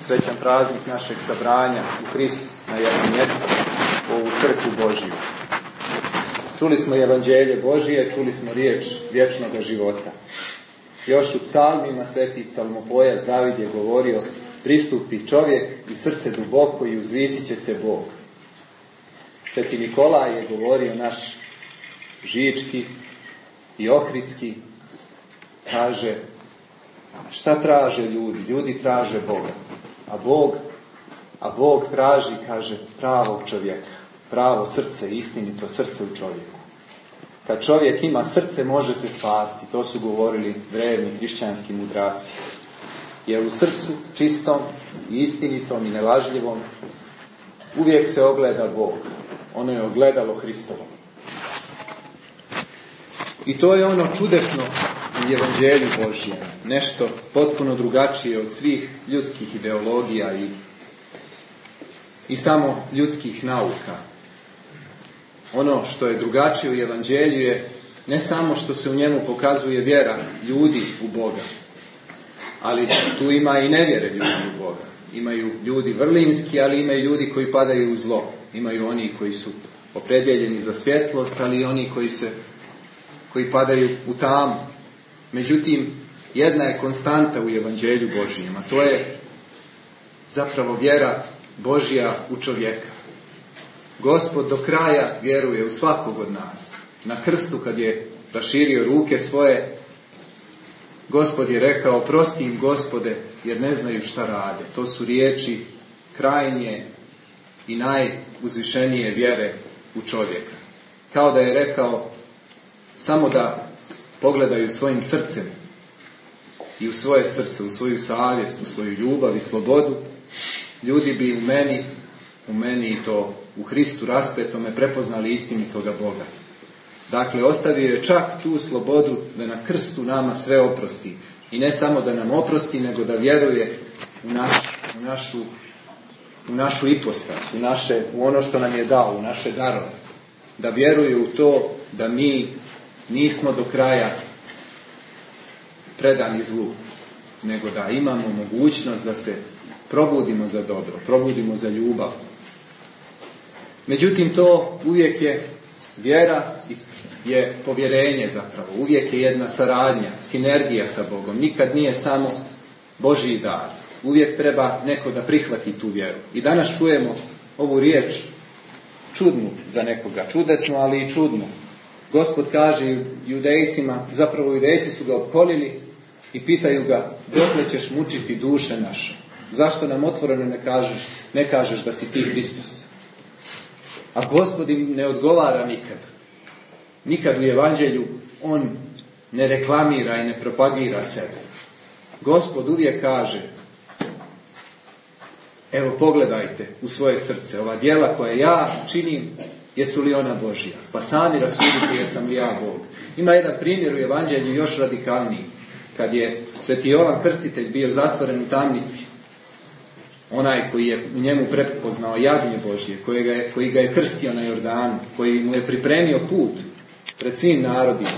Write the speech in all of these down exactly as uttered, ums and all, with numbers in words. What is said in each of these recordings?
srećan praznik našeg sabranja u Hristu na jednom mjestu, u ovu crkvu Božiju. Čuli smo evanđelje Božije, čuli smo riječ vječnog života. Još u psalmima sveti psalmopojac David je govorio: pristupi čovjek i srce duboko i uzvisit će se Bog. Sveti Nikolaj je govorio, naš žički i ohridski, kaže: šta traže ljudi? Ljudi traže Boga. A Bog, a Bog traži, kaže, pravog čovjeka. Pravo srce, istinito srce u čovjeku. Kad čovjek ima srce, može se spasti. To su govorili drevni hrišćanski mudraci. Jer u srcu, čistom i istinitom i nelažljivom, uvijek se ogleda Bog. Ono je ogledalo Hristovo. I to je ono čudesno u evanđelju Božjem. Nešto potpuno drugačije od svih ljudskih ideologija i, i samo ljudskih nauka. Ono što je drugačije u evanđelju je ne samo što se u njemu pokazuje vjera ljudi u Boga, ali tu ima i nevjere ljudi u Boga. Imaju ljudi vrlinski, ali imaju ljudi koji padaju u zlo. Imaju oni koji su opredjeljeni za svjetlost, ali i oni koji se koji padaju u tamu. Međutim, jedna je konstanta u evanđelju Božijem, a to je zapravo vjera Božja u čovjeka. Gospod do kraja vjeruje u svakog od nas. Na krstu kad je raširio ruke svoje, Gospod je rekao: oprosti im, Gospode, jer ne znaju šta rade. To su riječi krajnje i najuzvišenije vjere u čovjeka. Kao da je rekao: samo da pogledaju svojim srcem i u svoje srce, u svoju savjest, u svoju ljubav i slobodu, ljudi bi u meni, u meni i to u Hristu raspetome prepoznali istinitoga Boga. Dakle, ostavio je čak tu slobodu da na krstu nama sve oprosti. I ne samo da nam oprosti, nego da vjeruje u, naš, u, našu, u našu ipostas, u, naše, u ono što nam je dao, u naše darove. Da vjeruje u to da mi nismo do kraja predani zlu, nego da imamo mogućnost da se probudimo za dobro, probudimo za ljubav. Međutim, to uvijek je vjera i je povjerenje zapravo. Uvijek je jedna saradnja, sinergija sa Bogom. Nikad nije samo Božji dar. Uvijek treba neko da prihvati tu vjeru. I danas čujemo ovu riječ čudnu za nekoga. Čudesnu, ali i čudnu. Gospod kaže Judejcima, zapravo Judejci su ga opkolili i pitaju ga: dokle ćeš mučiti duše naše? Zašto nam otvoreno ne kažeš, ne kažeš da si ti Hristos? A Gospod im ne odgovara nikad. Nikad u evanđelju on ne reklamira i ne propagira sebe. Gospod uvijek kaže: evo pogledajte u svoje srce, ova djela koja ja činim, jesu li ona Božja? Pa sami rasudite jesam li ja Bog. Ima jedan primjer u evanđelju još radikalniji. Kad je sveti Jovan Krstitelj bio zatvoren u tamnici, onaj koji je u njemu prepoznao jagnje Božje, koji ga je, koji ga je krstio na Jordanu, koji mu je pripremio put pred svim narodima,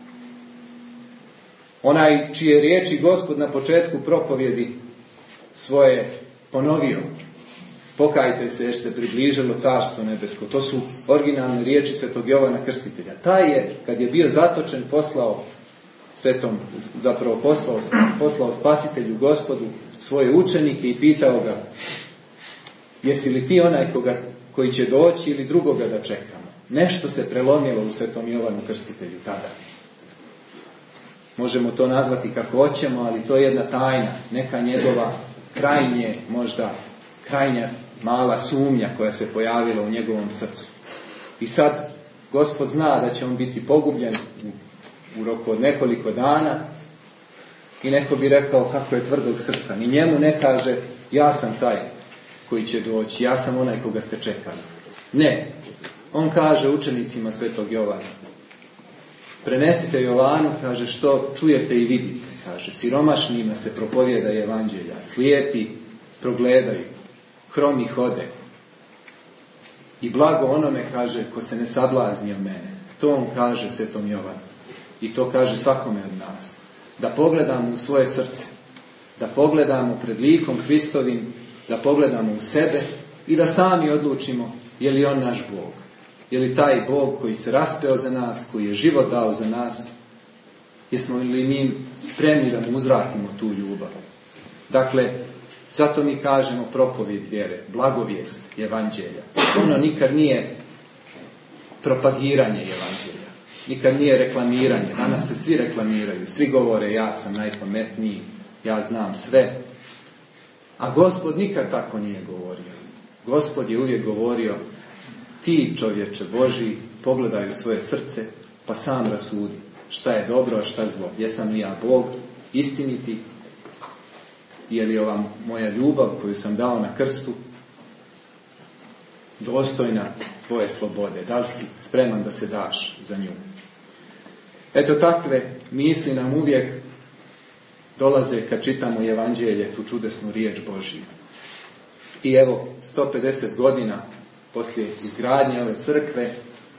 onaj čije riječi Gospod na početku propovjedi svoje ponovio: pokajte se jer se približilo carstvo nebesko. To su originalne riječi svetog Jovana Krstitelja. Taj je, kad je bio zatočen, poslao svetom, zapravo poslao, poslao spasitelju Gospodu svoje učenike i pitao ga: jesi li ti onaj koga, koji će doći ili drugoga da čekamo? Nešto se prelomilo u svetom Jovanu Krstitelju tada. Možemo to nazvati kako hoćemo, ali to je jedna tajna, neka njegova krajnje, možda krajnja mala sumnja koja se pojavila u njegovom srcu. I sad Gospod zna da će on biti pogubljen u, u roku od nekoliko dana i neko bi rekao: kako je tvrdog srca. Ni njemu ne kaže: ja sam taj koji će doći, ja sam onaj koga ste čekali. Ne. On kaže učenicima svetog Jovana: prenesite Jovanu, kaže, što čujete i vidite. Kaže, siromašnima se propovjeda evanđelja, slijepi progledaju, hromi hode. I blago onome, kaže, ko se ne sablazni od mene. To on kaže svetom Jovanu. I to kaže svakome od nas. Da pogledamo u svoje srce. da pogledamo pred likom Hristovim, da pogledamo u sebe i da sami odlučimo je li on naš Bog. Je li taj Bog koji se raspeo za nas, koji je život dao za nas, jesmo li mi spremni da mu uzvratimo tu ljubav. Dakle, zato mi kažemo propovijed vjere, blagovijest evanđelja. Ono nikad nije propagiranje evanđelja, nikad nije reklamiranje. Danas se svi reklamiraju, svi govore ja sam najpametniji, ja znam sve. A Gospod nikad tako nije govorio. Gospod je uvijek govorio, ti čovječe Božji, pogledaj u svoje srce, pa sam rasudi šta je dobro, a šta zlo. Jesam li ja Bog istiniti? Je li ova moja ljubav koju sam dao na krstu dostojna tvoje slobode? Da li si spreman da se daš za nju? Eto, takve misli nam uvijek dolaze kad čitamo evanđelje, tu čudesnu riječ Božju. I evo, sto pedeset godina poslije izgradnje ove crkve,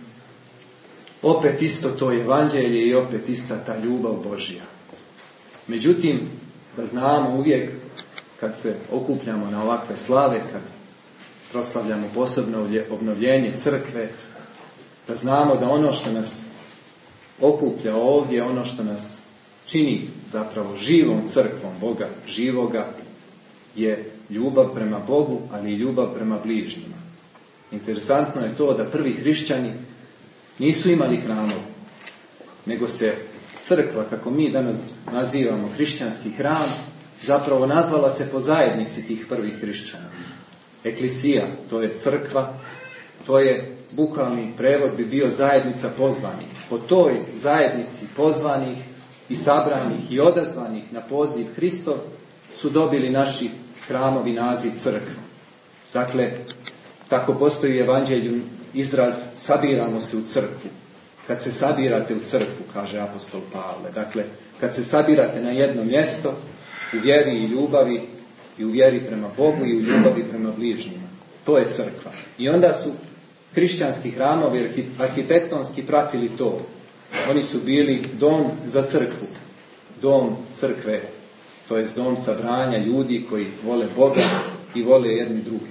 opet isto to evanđelje i opet ista ta ljubav Božja. Međutim, da znamo uvijek kad se okupljamo na ovakve slave, kad proslavljamo posebno obnovljenje crkve, da znamo da ono što nas okuplja ovdje, ono što nas čini zapravo živom crkvom Boga, živoga, je ljubav prema Bogu, ali i ljubav prema bližnjima. Interesantno je to da prvi hrišćani nisu imali hramove, nego se crkva, kako mi danas nazivamo hrišćanski hram, zapravo nazvala se po zajednici tih prvih hrišćana. Eklisija, to je crkva, to je bukvalni prevod bi bio zajednica pozvanih. Po toj zajednici pozvanih i sabranih i odazvanih na poziv Hristov su dobili naši hramovi naziv crkva. Dakle, tako postoji u evanđelju izraz sabiramo se u crkvu. Kad se sabirate u crkvu, kaže apostol Pavle, dakle, kad se sabirate na jedno mjesto u vjeri i ljubavi i u vjeri prema Bogu i u ljubavi prema bližnjima. To je crkva. I onda su hrišćanski hramovi arhitektonski pratili to. Oni su bili dom za crkvu. Dom crkve, to je dom sabranja ljudi koji vole Boga i vole jedni druge.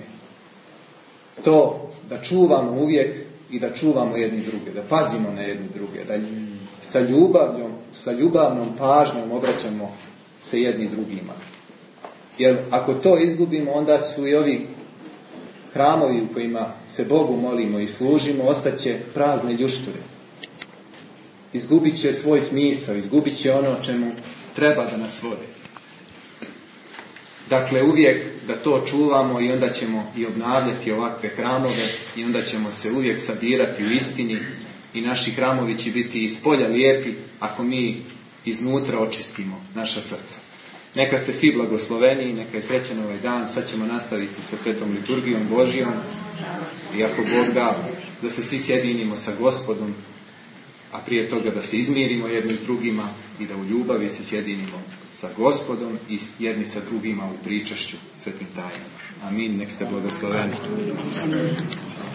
To da čuvamo uvijek i da čuvamo jedni druge, da pazimo na jedni druge, da sa ljubavljom, sa ljubavnom pažnjom obraćamo se jedni drugima. Jer ako to izgubimo, onda su i ovi hramovi u kojima se Bogu molimo i služimo, ostaće prazne ljušture. Izgubit će svoj smisao, izgubit će ono čemu treba da nas vode. Dakle, uvijek da to čuvamo i onda ćemo i obnavljati ovakve hramove i onda ćemo se uvijek sabirati u istini i naši hramovi će biti iz polja lijepi ako mi iznutra očistimo naša srca. Neka ste svi blagosloveni, neka je srećan ovaj dan, sad ćemo nastaviti sa svetom liturgijom Božjom i ako Bog da, da se svi sjedinimo sa Gospodom, a prije toga da se izmirimo jedni s drugima i da u ljubavi se sjedinimo sa Gospodom i jedni sa drugima u pričašću svetim tajnama. Amin, nek ste blagosloveni.